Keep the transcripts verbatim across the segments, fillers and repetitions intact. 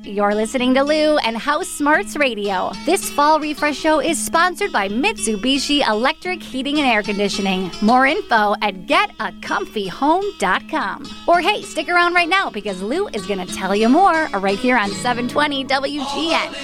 You're listening to Lou and House Smarts Radio. This fall refresh show is sponsored by Mitsubishi Electric Heating and Air Conditioning. More info at get a comfy home dot com. Or hey, stick around right now because Lou is going to tell you more right here on seven twenty W G N.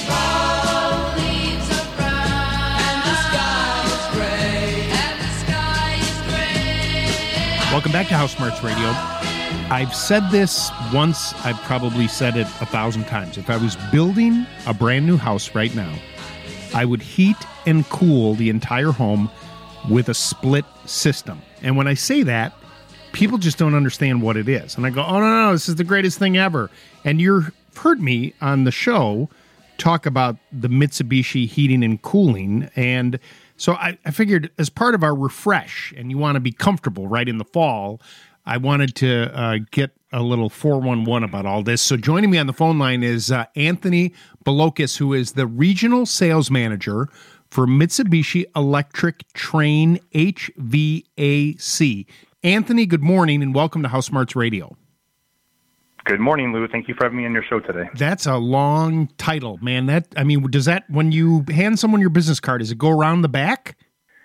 Welcome back to House Smarts Radio. I've said this once, I've probably said it a thousand times. If I was building a brand new house right now, I would heat and cool the entire home with a split system. And when I say that, people just don't understand what it is. And I go, oh, no, no, this is the greatest thing ever. And you've heard me on the show talk about the Mitsubishi heating and cooling. And so I, I figured as part of our refresh, and you want to be comfortable right in the fall, I wanted to uh, get a little four one one about all this. So joining me on the phone line is uh, Anthony Balokis, who is the Regional Sales Manager for Mitsubishi Electric Trane H V A C. Anthony, good morning, and welcome to House Smarts Radio. Good morning, Lou. Thank you for having me on your show today. That's a long title, man. That I mean, does that, when you hand someone your business card, does it go around the back?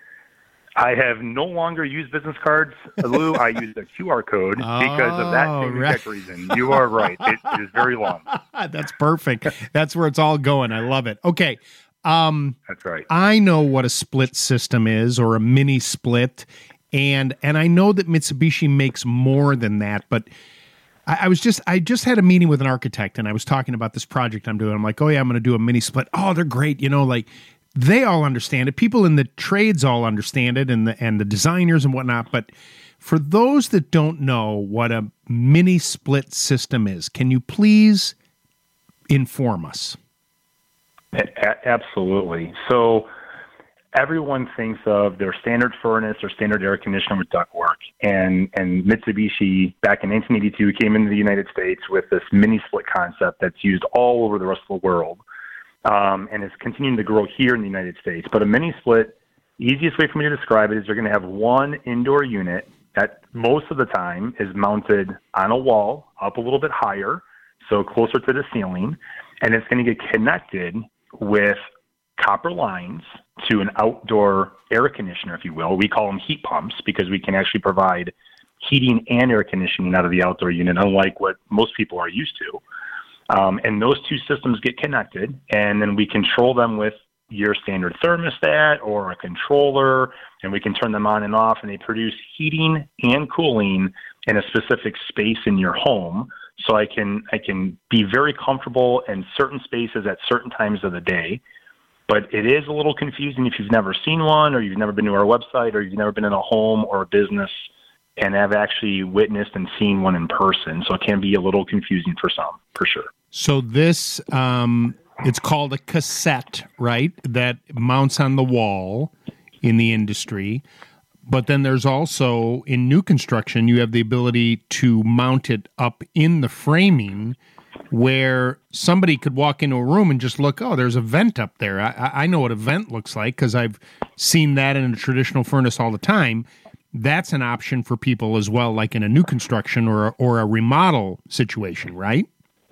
I have no longer used business cards, Lou. I use a Q R code because of that same right. exact reason. You are right. It, it is very long. That's perfect. That's where it's all going. I love it. Okay. Um, That's right. I know what a split system is, or a mini split, and and I know that Mitsubishi makes more than that, but I, I was just I just had a meeting with an architect, and I was talking about this project I'm doing. I'm like, oh yeah, I'm going to do a mini split. Oh, they're great. You know, like they all understand it. People in the trades all understand it, and the and the designers and whatnot. But for those that don't know what a mini split system is, can you please inform us? A- absolutely. So everyone thinks of their standard furnace or standard air conditioner with ductwork, and and Mitsubishi back in nineteen eighty-two came into the United States with this mini split concept that's used all over the rest of the world, um, and is continuing to grow here in the United States. But a mini split, easiest way for me to describe it is you're going to have one indoor unit that most of the time is mounted on a wall up a little bit higher, so closer to the ceiling, and it's going to get connected with copper lines to an outdoor air conditioner, if you will. We call them heat pumps because we can actually provide heating and air conditioning out of the outdoor unit, unlike what most people are used to. Um, and those two systems get connected, and then we control them with your standard thermostat or a controller, and we can turn them on and off, and they produce heating and cooling in a specific space in your home. So I can I can be very comfortable in certain spaces at certain times of the day. But it is a little confusing if you've never seen one, or you've never been to our website, or you've never been in a home or a business and have actually witnessed and seen one in person. So it can be a little confusing for some, for sure. So this, um, it's called a cassette, right? That mounts on the wall in the industry. But then there's also, in new construction, you have the ability to mount it up in the framing where somebody could walk into a room and just look, oh, there's a vent up there. I, I know what a vent looks like because I've seen that in a traditional furnace all the time. That's an option for people as well, like in a new construction or a, or a remodel situation, right?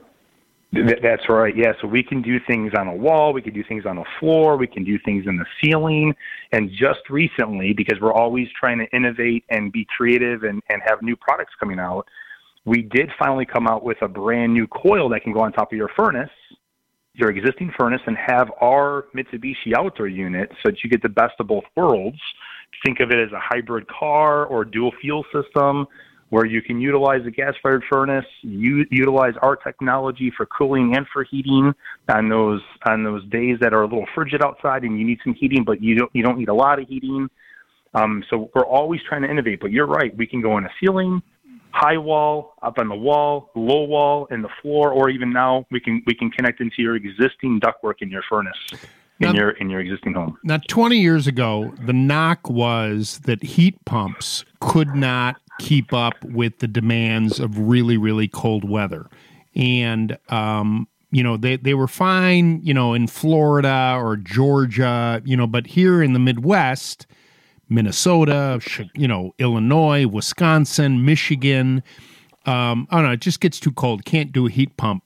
That's right. Yeah. So we can do things on a wall. We can do things on a floor. We can do things in the ceiling. And just recently, because we're always trying to innovate and be creative and, and have new products coming out, we did finally come out with a brand new coil that can go on top of your furnace, your existing furnace, and have our Mitsubishi outdoor unit so that you get the best of both worlds. Think of it as a hybrid car or dual fuel system, where you can utilize a gas-fired furnace, u- utilize our technology for cooling and for heating on those on those days that are a little frigid outside and you need some heating, but you don't you don't need a lot of heating. Um, so we're always trying to innovate. But you're right, we can go in a ceiling, high wall, up on the wall, low wall, in the floor, or even now we can we can connect into your existing ductwork in your furnace. In now, your in your existing home. Now, twenty years ago, the knock was that heat pumps could not keep up with the demands of really, really cold weather. And, um, you know, they, they were fine, you know, in Florida or Georgia, you know, but here in the Midwest, Minnesota, you know, Illinois, Wisconsin, Michigan, um, I don't know, it just gets too cold. Can't do a heat pump.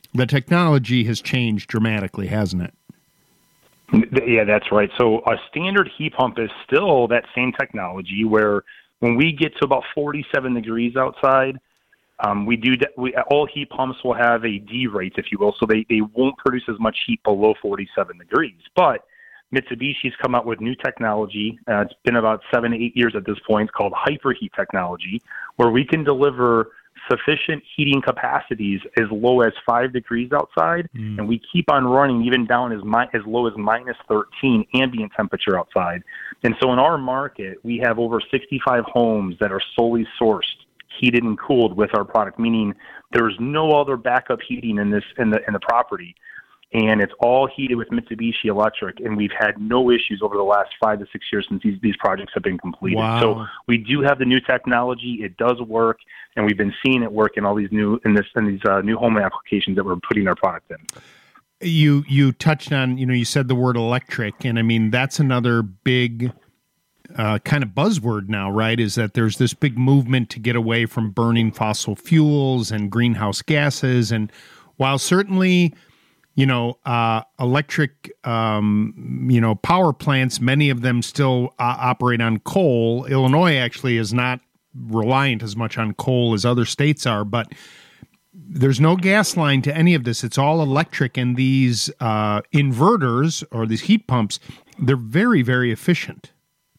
The technology has changed dramatically, hasn't it? Yeah, that's right. So a standard heat pump is still that same technology where when we get to about forty-seven degrees outside, um, we do we, all heat pumps will have a D rate, if you will, so they, they won't produce as much heat below forty-seven degrees. But Mitsubishi's come out with new technology. Uh, it's been about seven to eight years at this point. It's called hyperheat technology, where we can deliver sufficient heating capacities as low as five degrees outside, mm. and we keep on running even down as mi- as low as minus thirteen ambient temperature outside. And so in our market, we have over sixty-five homes that are solely sourced, heated and cooled with our product, meaning there's no other backup heating in this in the in the property. And it's all heated with Mitsubishi Electric, and we've had no issues over the last five to six years since these, these projects have been completed. Wow. So we do have the new technology; it does work, and we've been seeing it work in all these new in this in these uh, new home applications that we're putting our product in. You you touched on, you know, you said the word electric, and I mean that's another big uh, kind of buzzword now, right? Is that there's this big movement to get away from burning fossil fuels and greenhouse gases, and while certainly, you know, uh, electric, um, you know, power plants, many of them still uh, operate on coal. Illinois actually is not reliant as much on coal as other states are, but there's no gas line to any of this. It's all electric, and these uh, inverters or these heat pumps, they're very, very efficient.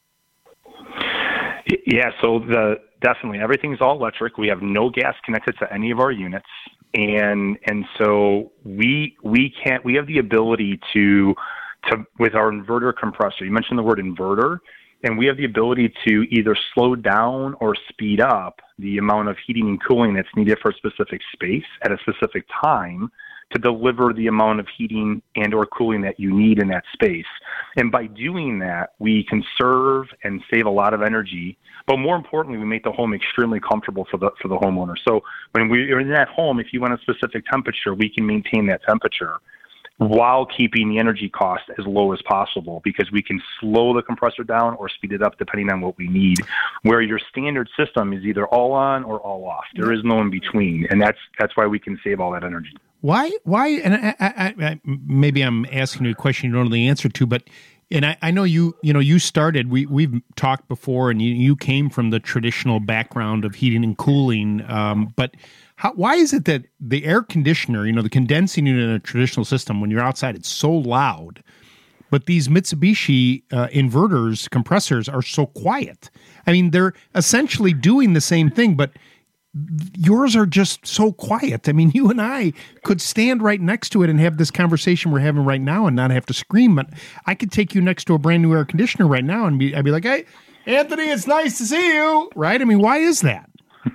Yeah, so the definitely everything's all electric. We have no gas connected to any of our units. And and so we we can't we have the ability to to with our inverter compressor. You mentioned the word inverter, and we have the ability to either slow down or speed up the amount of heating and cooling that's needed for a specific space at a specific time to deliver the amount of heating and or cooling that you need in that space. And by doing that, we conserve and save a lot of energy. But more importantly, we make the home extremely comfortable for the for the homeowner. So when we're in that home, if you want a specific temperature, we can maintain that temperature while keeping the energy cost as low as possible, because we can slow the compressor down or speed it up depending on what we need. Where your standard system is either all on or all off. There is no in between, and that's that's why we can save all that energy. Why? Why? And I, I, I, maybe I'm asking you a question you don't know the answer to, but and I, I know you. You know, you started. We we've talked before, and you, you came from the traditional background of heating and cooling. Um, but how, why is it that the air conditioner, you know, the condensing unit in a traditional system, when you're outside, it's so loud, but these Mitsubishi uh, inverters, compressors, are so quiet? I mean, they're essentially doing the same thing, but yours are just so quiet. I mean, you and I could stand right next to it and have this conversation we're having right now and not have to scream. But I could take you next to a brand new air conditioner right now and be, I'd be like, "Hey, Anthony, it's nice to see you." Right? I mean, why is that?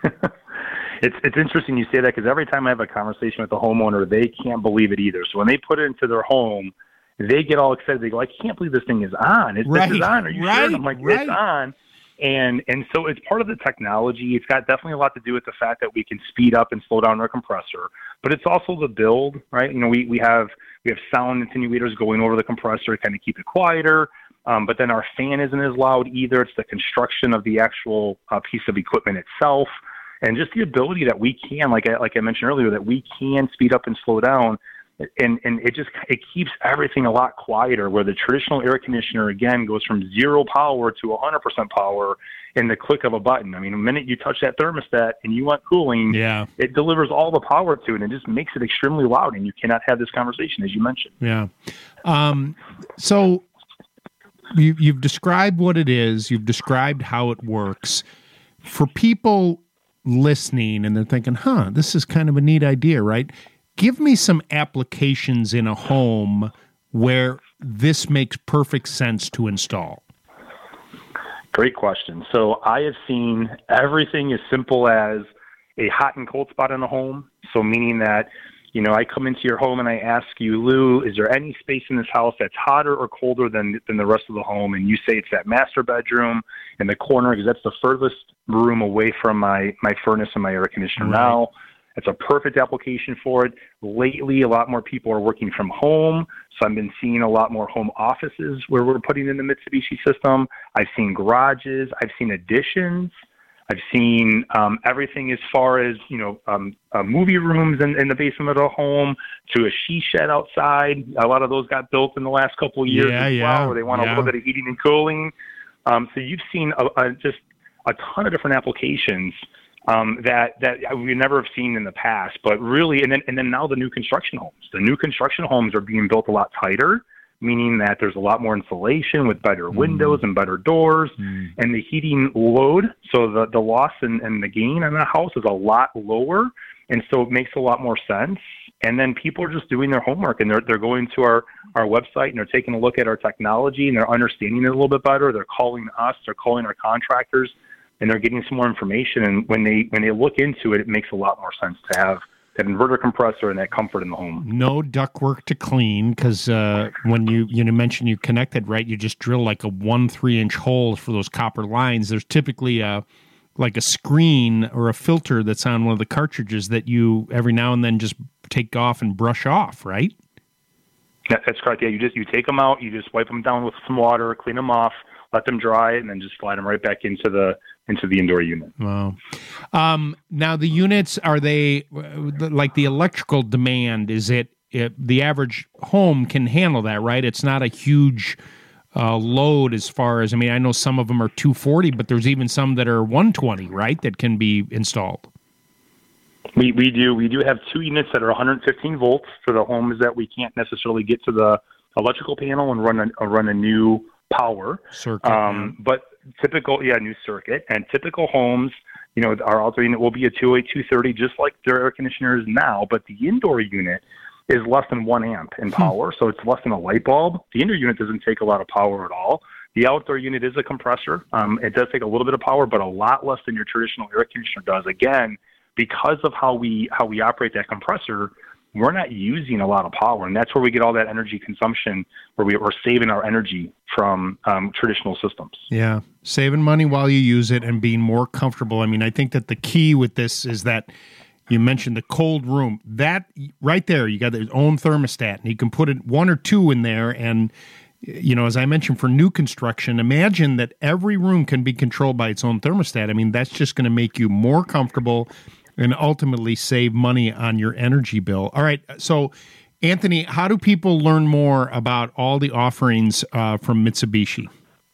It's it's interesting you say that, because every time I have a conversation with the homeowner, they can't believe it either. So when they put it into their home, they get all excited. They go, "I can't believe this thing is on. It's, right. This is on. Are you right. sure?" And I'm like, right. "It's on." And and so it's part of the technology. It's got definitely a lot to do with the fact that we can speed up and slow down our compressor. But it's also the build, right? You know, we, we have we have sound attenuators going over the compressor to kind of keep it quieter. Um, but then our fan isn't as loud either. It's the construction of the actual uh, piece of equipment itself, and just the ability that we can, like I, like I mentioned earlier, that we can speed up and slow down. And and it just it keeps everything a lot quieter, where the traditional air conditioner, again, goes from zero power to one hundred percent power in the click of a button. I mean, the minute you touch that thermostat and you want cooling, yeah. it delivers all the power to it, and it just makes it extremely loud, and you cannot have this conversation, as you mentioned. Yeah. Um, so you, you've described what it is. You've described how it works. For people listening, and they're thinking, huh, this is kind of a neat idea, right? Give me some applications in a home where this makes perfect sense to install. Great question. So I have seen everything as simple as a hot and cold spot in a home. So meaning that, you know, I come into your home and I ask you, Lou, is there any space in this house that's hotter or colder than than the rest of the home? And you say it's that master bedroom in the corner, because that's the furthest room away from my, my furnace and my air conditioner. Right. Now, it's a perfect application for it. Lately, a lot more people are working from home, so I've been seeing a lot more home offices where we're putting in the Mitsubishi system. I've seen garages. I've seen additions. I've seen um, everything as far as, you know, um, uh, movie rooms in, in the basement of the home to a she shed outside. A lot of those got built in the last couple of years yeah, as yeah, well, where they want yeah. a little bit of heating and cooling. Um, so you've seen a, a, just a ton of different applications um, that that we never have seen in the past. But really, and then and then now the new construction homes. The new construction homes are being built a lot tighter, meaning that there's a lot more insulation with better mm. windows and better doors, mm. and the heating load, so the, the loss and, and the gain on the house is a lot lower, and so it makes a lot more sense. And then people are just doing their homework, and they're they're going to our, our website, and they're taking a look at our technology, and they're understanding it a little bit better. They're calling us, they're calling our contractors, and they're getting some more information. And when they when they look into it, it makes a lot more sense to have that inverter compressor and that comfort in the home. No ductwork to clean, because uh, when you you know, mentioned you connected, right, you just drill like a one three inch hole for those copper lines. There's typically a like a screen or a filter that's on one of the cartridges that you every now and then just take off and brush off, right? Yeah, that's correct. Yeah, you just you take them out, you just wipe them down with some water, clean them off, let them dry, and then just slide them right back into the into the indoor unit. Wow. Um, now the units, are they like the electrical demand? Is it, it the average home can handle that, right? It's not a huge uh, load as far as, I mean, I know some of them are two forty, but there's even some that are one twenty, right, that can be installed. We we do we do have two units that are one hundred fifteen volts for the homes that we can't necessarily get to the electrical panel and run a run a new power circuit. Um, but typical, yeah, new circuit, and typical homes, you know, our outdoor unit will be a two oh eight, two thirty, just like their air conditioners now. But the indoor unit is less than one amp in power, hmm. so it's less than a light bulb. The indoor unit doesn't take a lot of power at all. The outdoor unit is a compressor. Um, it does take a little bit of power, but a lot less than your traditional air conditioner does. Again, because of how we how we operate that compressor, we're not using a lot of power, and that's where we get all that energy consumption, where we, we're saving our energy from um, traditional systems. Yeah, saving money while you use it and being more comfortable. I mean, I think that the key with this is that you mentioned the cold room. That right there, you got its own thermostat, and you can put it one or two in there. And, you know, as I mentioned, for new construction, imagine that every room can be controlled by its own thermostat. I mean, that's just going to make you more comfortable and ultimately save money on your energy bill. All right, so Anthony, how do people learn more about all the offerings uh, from Mitsubishi?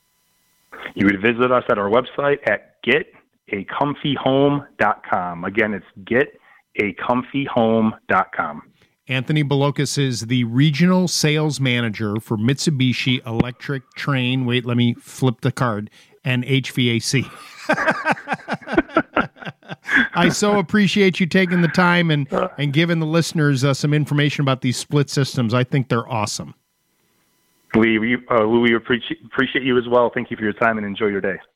You would visit us at our website at get a comfy home dot com. Again, it's get a comfy home dot com. Anthony Balokas is the regional sales manager for Mitsubishi Electric Trane. Wait, let me flip the card. And H V A C. I so appreciate you taking the time and, and giving the listeners uh, some information about these split systems. I think they're awesome. We, we, uh, we appreciate, appreciate you as well. Thank you for your time and enjoy your day.